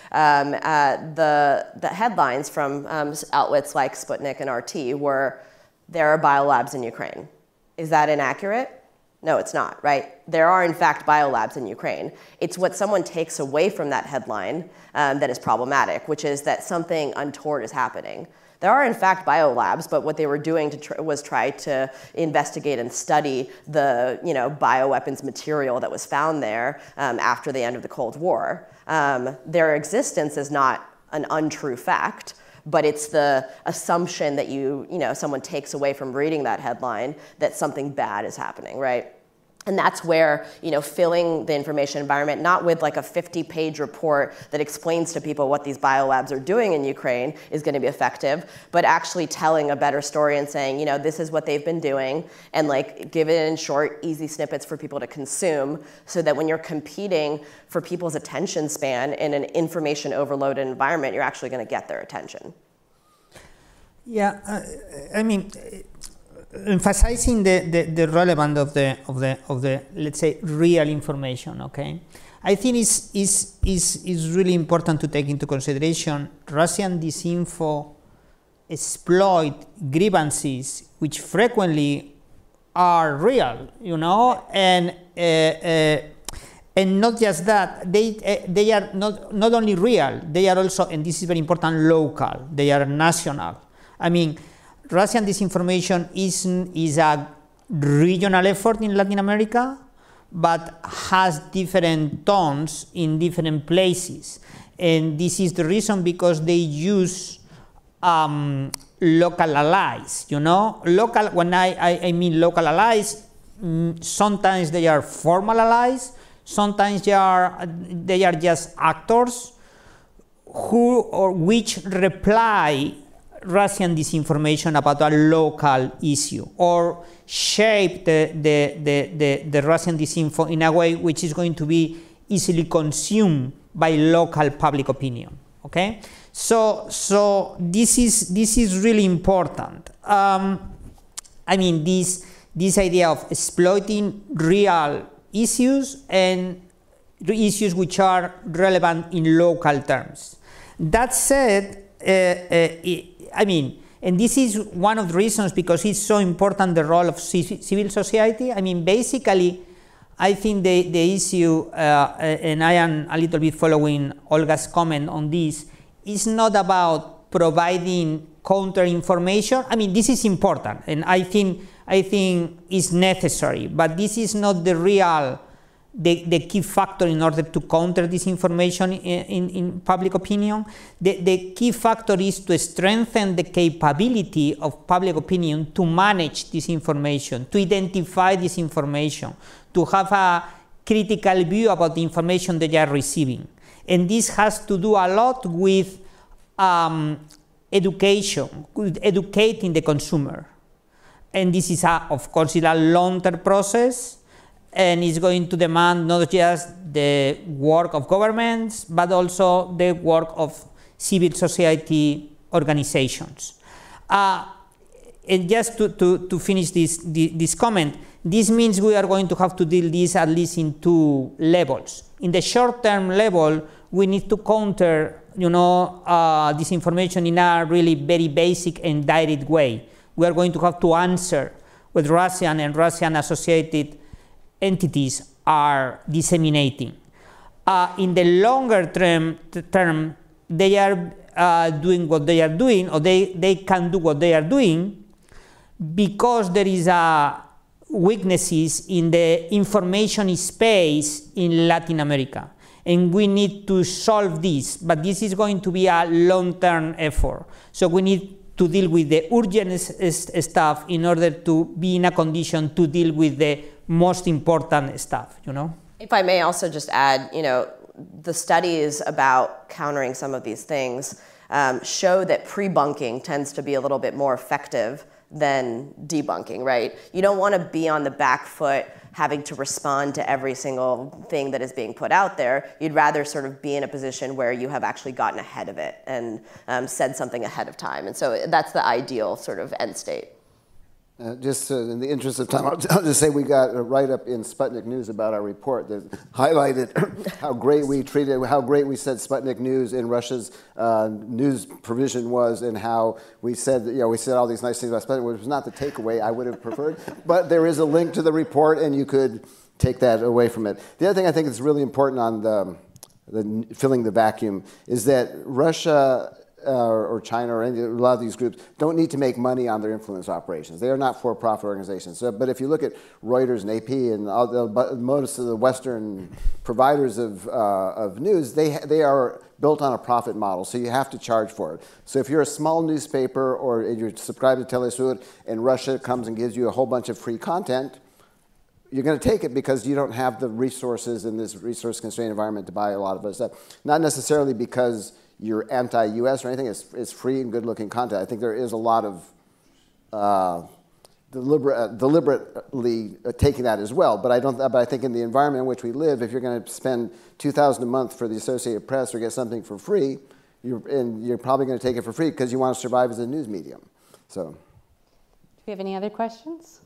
The headlines from outlets like Sputnik and RT were, there are biolabs in Ukraine. Is that inaccurate? No, it's not, right? There are, in fact, biolabs in Ukraine. It's what someone takes away from that headline that is problematic, which is that something untoward is happening. There are, in fact, biolabs, but what they were doing was try to investigate and study the bioweapons material that was found there after the end of the Cold War. Their existence is not an untrue fact, but it's the assumption that someone takes away from reading that headline that something bad is happening, right? And that's where, filling the information environment, not with like a 50-page report that explains to people what these biolabs are doing in Ukraine is going to be effective, but actually telling a better story and saying, this is what they've been doing, and like give it in short, easy snippets for people to consume, so that when you're competing for people's attention span in an information overloaded environment, you're actually going to get their attention. Yeah, emphasizing the relevance of the let's say real information, okay? I think is really important to take into consideration. Russian disinfo exploit grievances which frequently are real, and not just that, they are not only real, they are also, and this is very important, local. They are national. Russian disinformation is a regional effort in Latin America, but has different tones in different places. And this is the reason, because they use local allies, Local, when I mean local allies, sometimes they are formal allies, sometimes they are just actors who or which reply Russian disinformation about a local issue, or shape the Russian disinfo in a way which is going to be easily consumed by local public opinion. Okay, so this is really important. This idea of exploiting real issues and issues which are relevant in local terms. That said, and this is one of the reasons because it's so important, the role of civil society. Basically, I think the issue, and I am a little bit following Olga's comment on this, is not about providing counter information. This is important, and I think it's necessary, but this is not the key factor in order to counter this information in public opinion. The key factor is to strengthen the capability of public opinion to manage this information, to identify this information, to have a critical view about the information they are receiving. And this has to do a lot with education, with educating the consumer. And this is, of course, a long-term process, and it's going to demand not just the work of governments, but also the work of civil society organizations. and just to finish this comment, this means we are going to have to deal this at least in two levels. In the short-term level, we need to counter, disinformation in a really very basic and direct way. We are going to have to answer what Russian and Russian-associated entities are disseminating. In the longer term, they are doing what they are doing, or they can do what they are doing, because there is weaknesses in the information space in Latin America. And we need to solve this, but this is going to be a long-term effort. So we need to deal with the urgent stuff in order to be in a condition to deal with the most important stuff, If I may also just add, the studies about countering some of these things show that pre-bunking tends to be a little bit more effective than debunking, right? You don't want to be on the back foot having to respond to every single thing that is being put out there. You'd rather sort of be in a position where you have actually gotten ahead of it and said something ahead of time. And so that's the ideal sort of end state. Just in the interest of time, I'll just say we got a write-up in Sputnik News about our report that highlighted how great we treated, how great we said Sputnik News in Russia's news provision was, and how we said, we said all these nice things about Sputnik, which was not the takeaway I would have preferred. But there is a link to the report, and you could take that away from it. The other thing I think is really important on the filling the vacuum is that Russia or China or a lot of these groups don't need to make money on their influence operations. They are not for-profit organizations. So, but if you look at Reuters and AP and most of the Western providers of news, they are built on a profit model, so you have to charge for it. So if you're a small newspaper or you're subscribed to Telesur and Russia comes and gives you a whole bunch of free content, you're going to take it because you don't have the resources in this resource-constrained environment to buy a lot of other stuff. Not necessarily because you're anti-U.S. or anything. It's free and good-looking content. I think there is a lot of deliberately taking that as well. But I think in the environment in which we live, if you're going to spend $2,000 a month for the Associated Press or get something for free, you're probably going to take it for free because you want to survive as a news medium. So, do we have any other questions?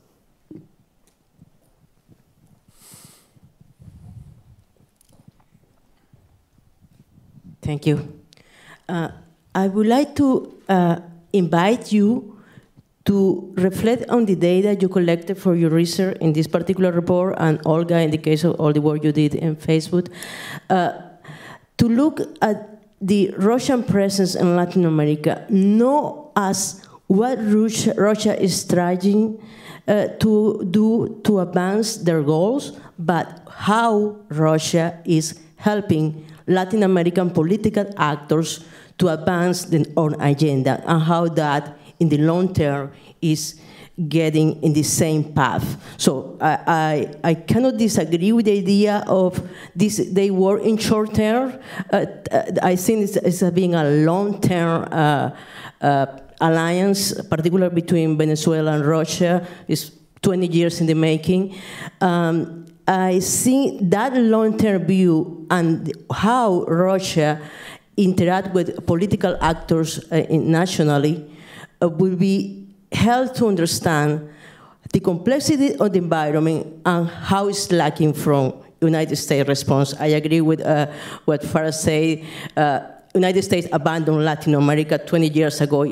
Thank you. I would like to invite you to reflect on the data you collected for your research in this particular report, and Olga, in the case of all the work you did in Facebook, to look at the Russian presence in Latin America, not as what Russia is trying to do to advance their goals, but how Russia is helping Latin American political actors to advance their own agenda, and how that in the long term is getting in the same path. So I cannot disagree with the idea of this. They work in short term. I think it's being a long term alliance, particularly between Venezuela and Russia. It's 20 years in the making. I think that long-term view and how Russia interact with political actors nationally will be helped to understand the complexity of the environment and how it's lacking from United States response. I agree with what Farah said. United States abandoned Latin America 20 years ago.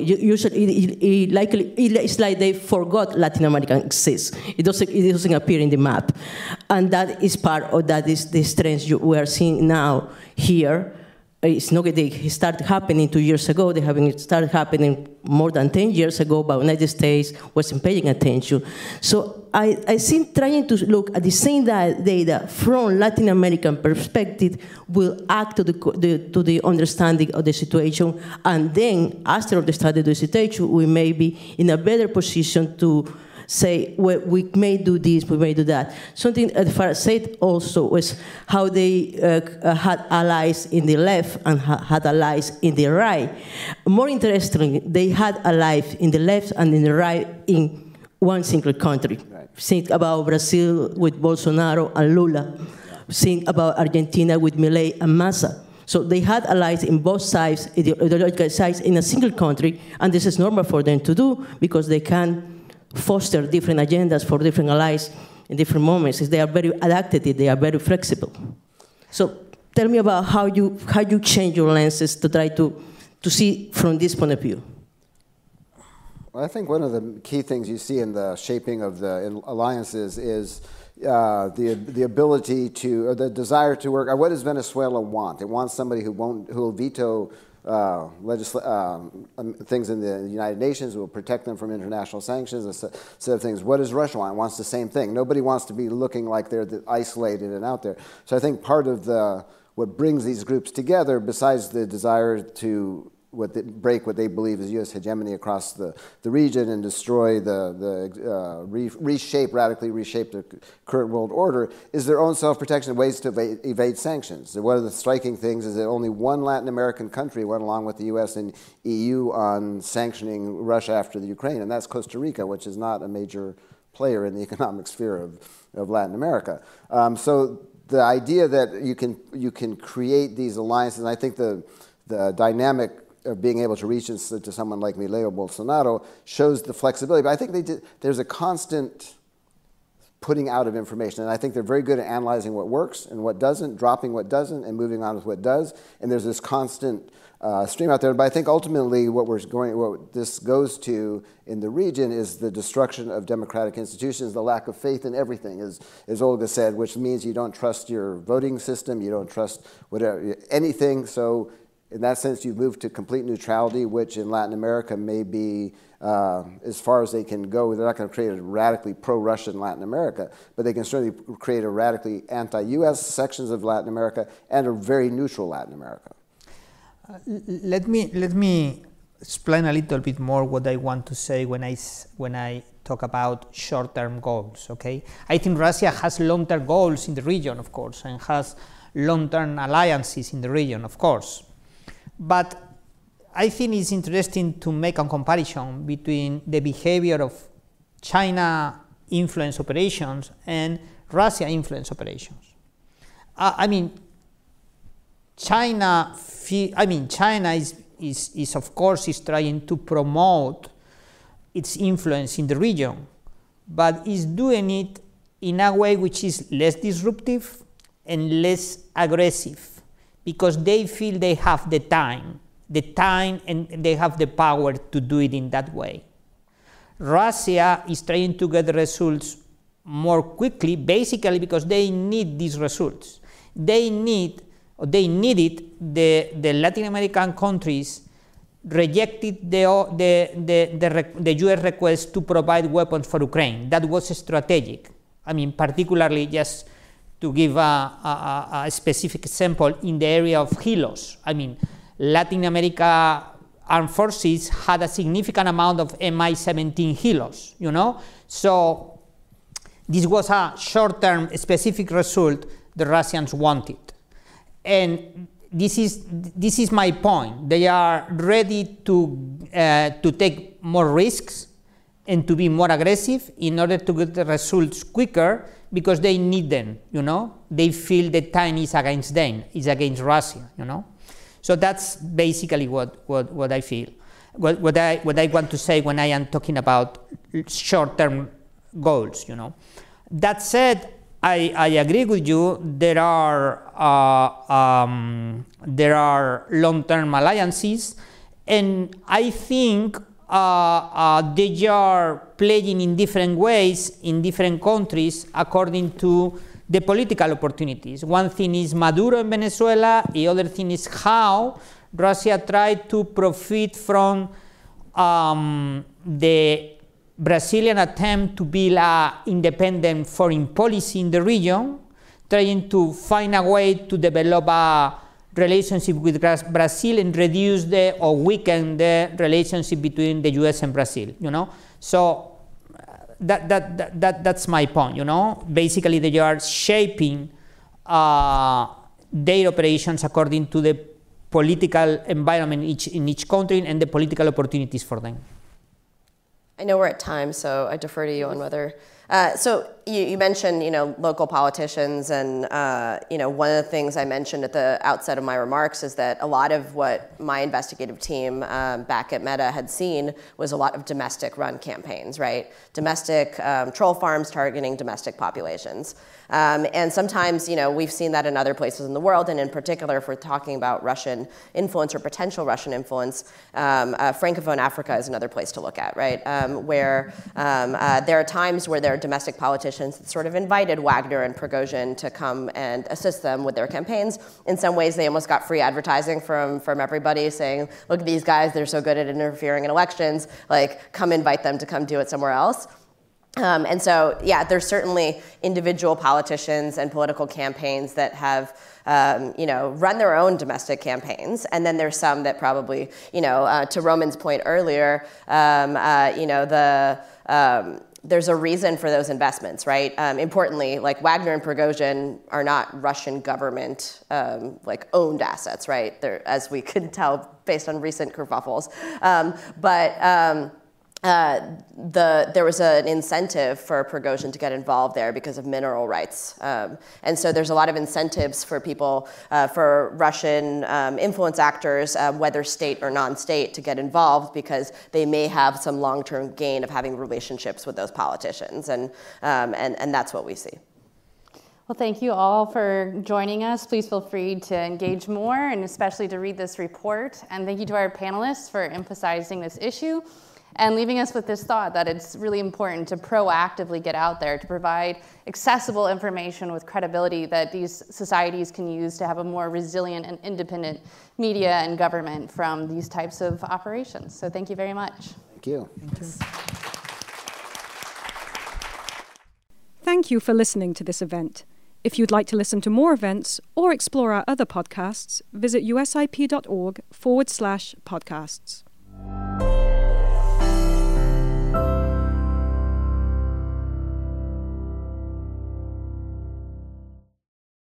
It's like they forgot Latin America exists. It doesn't appear in the map. And that is part of that is the strength we are seeing now here. It's not that they started happening 2 years ago. They started happening more than 10 years ago, but the United States wasn't paying attention. So I think trying to look at the same data from Latin American perspective will add to the understanding of the situation, and then after understanding the situation, we may be in a better position to say, well, we may do this, we may do that. Something that Farah said also was how they had allies in the left and had allies in the right. More interestingly, they had allies in the left and in the right in one single country. Right. Think about Brazil with Bolsonaro and Lula. Think about Argentina with Milei and Massa. So they had allies in both sides, ideological sides, in a single country, and this is normal for them to do because they can foster different agendas for different allies in different moments. They are very adapted, they are very flexible. So tell me about how you change your lenses to try to see from this point of view. Well, I think one of the key things you see in the shaping of the alliances is the ability to, or the desire to work. What does Venezuela want? It wants somebody who will veto things in the United Nations, will protect them from international sanctions, a set of things. What does Russia want? It wants the same thing. Nobody wants to be looking like they're isolated and out there. So I think part of what brings these groups together, besides the desire to break what they believe is U.S. hegemony across the region and destroy radically reshape the current world order, is their own self-protection, ways to evade sanctions. So one of the striking things is that only one Latin American country went along with the U.S. and EU on sanctioning Russia after the Ukraine, and that's Costa Rica, which is not a major player in the economic sphere of Latin America. So the idea that you can create these alliances, and I think the dynamic of being able to reach to someone like Milei or Bolsonaro shows the flexibility. But I think there's a constant putting out of information, and I think they're very good at analyzing what works and what doesn't, dropping what doesn't, and moving on with what does. And there's this constant stream out there. But I think ultimately what this goes to in the region is the destruction of democratic institutions, the lack of faith in everything, as Olga said, which means you don't trust your voting system, you don't trust anything. So in that sense, you've moved to complete neutrality, which in Latin America may be as far as they can go. They're not going to create a radically pro-Russian Latin America, but they can certainly create a radically anti-U.S. sections of Latin America and a very neutral Latin America. Let me explain a little bit more what I want to say when I talk about short-term goals. Okay, I think Russia has long-term goals in the region, of course, and has long-term alliances in the region, of course. But I think it's interesting to make a comparison between the behavior of China influence operations and Russia influence operations. China is of course trying to promote its influence in the region, but is doing it in a way which is less disruptive and less aggressive, because they feel they have the time and they have the power to do it in that way. Russia is trying to get the results more quickly, basically because they need these results. They needed the Latin American countries rejected the US request to provide weapons for Ukraine. That was strategic. Particularly just to give a specific example, in the area of Hilos. Latin America armed forces had a significant amount of Mi-17 Hilos, So this was a short-term specific result the Russians wanted. And this is my point. They are ready to take more risks and to be more aggressive in order to get the results quicker, because they need them, They feel the time is against them, is against Russia, So that's basically what I feel. What I want to say when I am talking about short-term goals, That said, I agree with you. There are long-term alliances, and I think they are playing in different ways in different countries according to the political opportunities. One thing is Maduro in Venezuela, the other thing is how Russia tried to profit from the Brazilian attempt to build an independent foreign policy in the region, trying to find a way to develop a relationship with Brazil and reduce or weaken the relationship between the US and Brazil, So that's my point, Basically, they are shaping their operations according to the political environment in each country and the political opportunities for them. I know we're at time, so I defer to you on whether So you mentioned, local politicians, and one of the things I mentioned at the outset of my remarks is that a lot of what my investigative team back at Meta had seen was a lot of domestic-run campaigns, right? Domestic troll farms targeting domestic populations. And sometimes, we've seen that in other places in the world, and in particular, if we're talking about Russian influence or potential Russian influence, Francophone Africa is another place to look at, right? Where there are times where there are domestic politicians that sort of invited Wagner and Prigozhin to come and assist them with their campaigns. In some ways, they almost got free advertising from everybody saying, look at these guys, they're so good at interfering in elections, like, come invite them to come do it somewhere else. And so, yeah, there's certainly individual politicians and political campaigns that have, run their own domestic campaigns. And then there's some that probably, to Roman's point earlier, there's a reason for those investments, right? Importantly, like Wagner and Prigozhin are not Russian government owned assets, right? They're, as we could tell based on recent kerfuffles. There was an incentive for Prigozhin to get involved there because of mineral rights. And so there's a lot of incentives for people, for Russian influence actors, whether state or non-state, to get involved because they may have some long-term gain of having relationships with those politicians. And that's what we see. Well, thank you all for joining us. Please feel free to engage more, and especially to read this report. And thank you to our panelists for emphasizing this issue and leaving us with this thought that it's really important to proactively get out there to provide accessible information with credibility that these societies can use to have a more resilient and independent media and government from these types of operations. So thank you very much. Thank you. Thank you for listening to this event. If you'd like to listen to more events or explore our other podcasts, visit usip.org/podcasts.